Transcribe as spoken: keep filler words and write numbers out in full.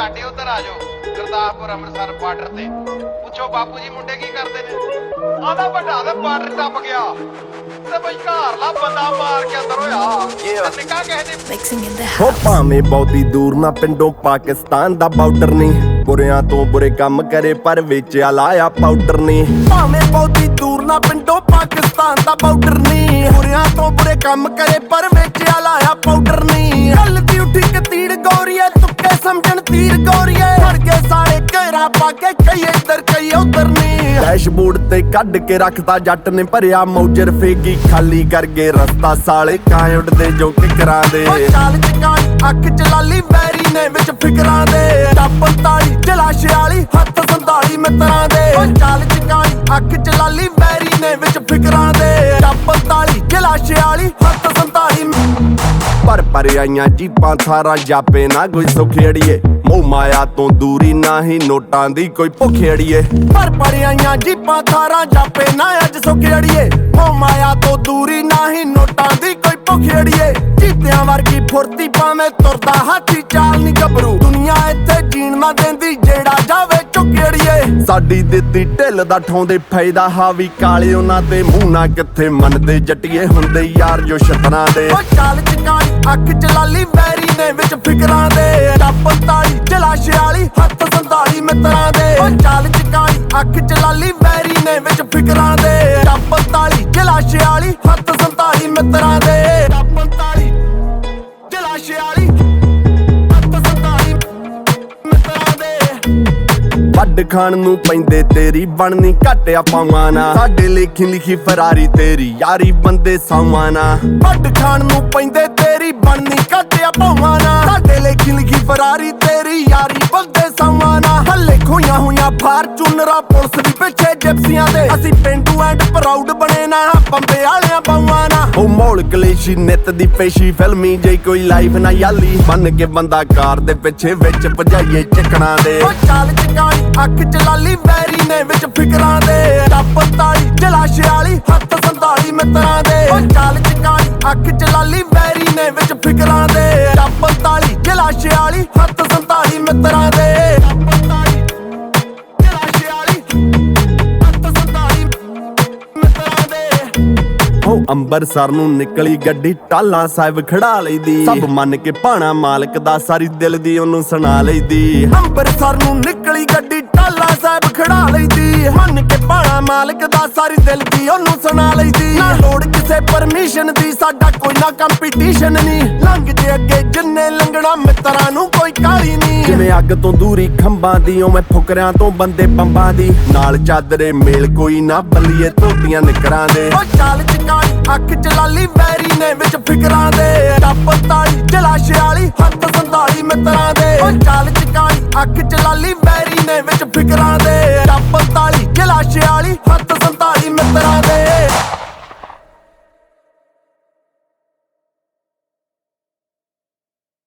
ਸਾਡੇ ਉਧਰ ਆ ਜਾਓ ਗੁਰਦਾਸਪੁਰ ਅੰਮ੍ਰਿਤਸਰ ਬਾਰਡਰ ਤੇ ਪੁੱਛੋ ਬਾਪੂ ਜੀ ਮੁੰਡੇ ਕੀ ਕਰਦੇ ਨੇ ਆਂਦਾ ਵੱਡਾ ਤੇ ਬਾਰਡਰ ਟੱਪ ਗਿਆ ਤੇ ਬਈ ਘਰਲਾ ਬੰਦਾ ਮਾਰ ਕੇ ਅੰਦਰ ਹੋਇਆ ਨਿੱਕਾ ਕਿਸੇ ਨੇ Mixing in the ਹੋ house. ਭਾਵੇਂ ਬਹੁਤੀ ਦੂਰ ਨਾ ਪਿੰਡੋਂ ਪਾਕਿਸਤਾਨ ਦਾ ਬਾਰਡਰ ਨਹੀਂ ਬੁਰਿਆਂ ਤੋਂ ਬੁਰੇ ਕੰਮ ਕਰੇ ਪਰ ਵੇਚਿਆ ਲਾਇਆ ਪਾਊਡਰ ਨਹੀਂ ਭਾਵੇਂ ਬਹੁਤੀ ਦੂਰ ਨਾ ਪਿੰਡੋਂ ਪਾਕਿਸਤਾਨ ਦਾ ਬਾਰਡਰ ਨਹੀਂ ਬੁਰਿਆਂ ਤੋਂ ਬੁਰੇ ਕੰਮ ਕਰੇ ਪਰ ਵੇਚਿਆ ਲਾਇਆ ਪਾਊਡਰ ਨਹੀਂ ਗੱਲ ਦੀ ਉੱਠੀ ਕਿ ਤੀੜ ਗੌਰੀਏ ਤੁੱਕੇ ਸਮਝਣ ਤੀਰ ਗੌਰੀਏ ਫੜ ਕੇ ਸਾਰੇ ਘੇਰਾ ਪਾ ਕੇ ਕਈ ਇੱਧਰ ਕਈ ਉਧਰ ਨਹੀਂ ਡੈਸ਼ਬੋਰਡ ਤੇ ਕੱਢ ਕੇ ਰੱਖਤਾ ਜੱਟ ਨੇ ਭਰਿਆ ਮੌਜਰ ਫੇਗੀ ਖਾਲੀ ਕਰਕੇ ਰਸਤਾ ਸਾਲੇ ਕਾਂ ਉੱਡਦੇ ਜੋ ਕਿਕਰਾਂ ਦੇ ਚਾਲ ਚਕਾਈ ਅੱਖ ਚ ਲਾਲੀ ਵੈਰੀ ਨੇ ਵਿੱਚ ਫਿਕਰਾਂ ਦੇ ਟੱਪ ਤਾਲੀ ਜਲਾਸ਼ਿਆਲੀ ਹੱਥ ਸੰਧਾਲੀ ਮਿੱਤਰਾਂ ਦੇ ਚਾਲ ਚਕਾਈ ਅੱਖ ਚ ਲਾਲੀ ਵੈਰੀ ਨੇ ਵਿੱਚ ਫਿਕਰਾਂ ਦੇ ਟੱਪ ਤਾਲੀ ਜਲਾਸ਼ਿਆਲੀ ਹੱਥ ਸੰਧਾਲੀ ਪਰ ਪਰ ਆਈਆਂ ਜੀਪਾਂ ਥਾਰਾਂ ਜਾਪੇ ਨਾ ਕੋਈ ਸੁਖੇੜੀਏ ਮੋਹ ਮਾਇਆ ਤੋਂ ਦੂਰੀ ਨਾ ਹੀ ਨੋਟਾਂ ਦੀ ਕੋਈ ਭੁਖੇੜੀਏ ਪਰ ਪਰ ਆਈਆਂ ਜੀਪਾਂ ਥਾਰਾਂ ਜਾਪੇ ਨਾ ਅੱਜ ਸੁਖੇੜੀਏ ਮੋਹ ਮਾਇਆ ਤੋਂ ਦੂਰੀ ਨਾ ਹੀ ਨੋਟਾਂ ਦੀ ਕੋਈ ਭੁਖੇੜੀਏ ਜੀਤਿਆਂ ਵਰਗੀ ਫੁਰਤੀ ਭਾਵੇਂ ਤੁਰਦਾ ਹਾਥੀ ਚਾਲ ਨੀ ਗੱਭਰੂ ਦੁਨੀਆ ਇੱਥੇ ਜੀਣ ਨਾ ਦਿੰਦੀ ਜਿਹੜਾ ਜਾਵੇ ਝੁਕੇੜੀਏ ਸਾਡੀ ਦਿੱਤੀ ਢਿੱਲ ਦਾ ਠਾਉਂਦੇ ਫਾਇਦਾ ਹਾਵੀ ਕਾਲੇ ਉਹਨਾਂ ਤੇ ਮੂੰਹ ਨਾ ਕਿੱਥੇ ਮੰਨਦੇ ਜੱਟੀਏ ਹੁੰਦੇ ਯਾਰ ਜੋ ਛਤਰਾਂ ਦੇ ਓ ਚਾਲ ਚਕਾਈ ਅੱਖ ਚ ਲਾਲੀ ਵੈਰੀ ਨੇ ਵਿੱਚ ਫਿਕਰਾਂ ਦੇ ਟੱਪ ਤਾਲੀ ਜਲਾਸ਼ਿਆਲੀ ਹੱਥ ਸੰਧਾਲੀ ਮਿੱਤਰਾਂ ਦੇ ਓ ਚਾਲ ਚਕਾਈ ਅੱਖ ਚ ਲਾਲੀ ਵੈਰੀ ਨੇ ਵਿੱਚ ਫਿਕਰਾਂ ਦੇ ਟੱਪ ਤਾਲੀ ਜਲਾਸ਼ਿਆਲੀ ਹੱਥ ਸੰਧਾਲੀ ਮਿੱਤਰਾਂ ਦੇ ਟੱਪ ਤਾਲੀ ਜਲਾਸ਼ਿਆਲੀ ਹੱਥ ਸੰਧਾਲੀ ਮਿੱਤਰਾਂ ਦੇ ਵੱਡ ਖਾਣ ਨੂੰ ਪੈਂਦੇ ਤੇਰੀ ਬਣਨੀ ਘਟਿਆ ਪਾਵਾਂ ਨਾ ਸਾਡੇ ਲੇਖੀ ਲਿਖੀ ਫਰਾਰੀ ਤੇਰੀ ਯਾਰੀ ਬੰਦੇ ਸਾਵਾਂ ਨਾ ਵੱਡ ਖਾਣ ਨੂੰ ਪੈਂਦੇ ਤੇਰੀ ਬਣਨੀ ਘਟਿਆ ਪਾਵਾਂ ਨਾ ਸਾਡੇ ਲੇਖੀ ਲਿਖੀ ਫਰਾਰੀ ਤੇਰੀ ਯਾਰੀ ਬੰਦੇ ਸਾਵਾਂ ਨਾ ਹੱਲੇ ਖੋਈਆਂ ਹੋਈਆਂ ਫਾਰਚੂਨਰਾਂ ਪੁਲਿਸ ਦੀ ਪਿੱਛੇ ਜਿਪਸੀਆਂ ਦੇ ਅਸੀਂ ਪਿੰਡੂ ਐਂਡ ਪ੍ਰਾਊਡ ਬਣੇ ਨਾ ਬੰਬੇ ਵਾਲਿਆਂ ਬਾਵਾਂ ਨਾ ਉਹ ਮੌਲ ਕਲੇਸ਼ੀ ਨਿੱਤ ਦੀ ਪੇਸ਼ੀ ਫਿਲਮੀ ਜੇ ਕੋਈ ਲਾਈਫ ਨਾ ਯਾਲੀ ਬਣ ਕੇ ਬੰਦਾ ਕਾਰ ਦੇ ਪਿੱਛੇ ਵਿੱਚ ਭਜਾਈਏ ਚੱਕਣਾ ਦੇ ਓ ਚਾਲ ਚਕਾਈ ਅੱਖ ਚ ਲਾਲੀ ਵੈਰੀ ਨੇ ਵਿੱਚ ਫਿਕਰਾਂ ਦੇ ਟੱਪ ਤਾਲੀ ਜਲਾਸ਼ਿਆਲੀ ਹੱਥ ਸੰਧਾਲੀ ਮਿੱਤਰਾਂ ਦੇ ਓ ਚਾਲ ਚਕਾਈ ਅੱਖ ਚ ਲਾਲੀ ਵੈਰੀ ਨੇ ਵਿੱਚ ਫਿਕਰਾਂ ਦੇ ਟੱਪ ਤਾਲੀ ਜਲਾਸ਼ਿਆਲੀ ਹੱਥ ਸੰਧਾਲੀ ਮਿੱਤਰਾਂ ਦੇ ਟੱਪ ਤਾਲੀ ਜਲਾਸ਼ਿਆਲੀ ਹੱਥ ਸੰਧਾਲੀ ਮਿੱਤਰਾਂ ਦੇ ਹੋ ਅੰਬਰਸਰ ਨੂੰ ਨਿਕਲੀ ਗੱਡੀ ਟਾਲਾ ਸਾਹਿਬ ਖੜਾ ਲਈਦੀ ਸਭ ਮੰਨ ਕੇ ਭਾਣਾ ਮਾਲਕ ਦਾ ਸਾਰੀ ਦਿਲ ਦੀ ਉਹਨੂੰ ਸੁਣਾ ਲਈਦੀ ਅੰਬਰਸਰ ਨੂੰ ਨਿਕਲੀ ਗੱਡੀ ਟਾਲਾ ਸਾਹਿਬ ਖੜਾ ਲਈਦੀ ਮੰਨ ਕੇ ਭਾਣਾ ਮਾਲਕ ਦਾ ਸਾਰੀ ਦਿਲ ਦੀ ਉਹਨੂੰ ਸੁਣਾ ਲਈਦੀ ਨਾ ਲੋੜ ਕਿਸੇ ਪਰਮਿਸ਼ਨ ਦੀ ਸਾਡਾ ਕੋਈ ਨਾ ਕੰਪੀਟੀਸ਼ਨ ਨਹੀਂ ਲੰਘ ਜੇ ਅੱਗੇ ਜਿੰਨੇ ਲੰਘਣਾ ਮਿੱਤਰਾਂ ਨੂੰ ਕੋਈ ਕਾਲੀ ਨਹੀਂ ਜਿਵੇਂ ਅੱਗ ਤੋਂ ਦੂਰੀ ਖੰਭਾਂ ਦੀ ਉਵੇਂ ਫੁਕਰਿਆਂ ਤੋਂ ਬੰਦੇ ਬੰਬਾਂ ਦੀ ਨਾਲ ਚਾਦਰੇ ਮੇਲ ਕੋਈ ਨਾ ਬੱਲੀਏ ਧੋਤੀਆਂ ਨਿਕਰਾਂ ਦੇ ਓ ਚਾਲ ਚਕਾਈ ਅੱਖ ਚ ਲਾਲੀ ਵੈਰੀ ਨੇ ਵਿੱਚ ਫਿਕਰਾਂ ਦੇ ਟੱਪ ਤਾਲੀ ਜਲਾਸ਼ਿਆਲੀ ਹੱਥ ਸੰਧਾਲੀ ਮਿੱਤਰਾਂ ਦੇ ਓ ਚਾਲ ਚਕਾਈ ਅੱਖ ਚ ਲਾਲੀ ਵੈਰੀ ਨੇ ਵਿੱਚ ਫਿਕਰਾਂ ਦੇ ਟੱਪ ਤਾਲੀ ਜਲਾਸ਼ਿਆਲੀ ਹੱਥ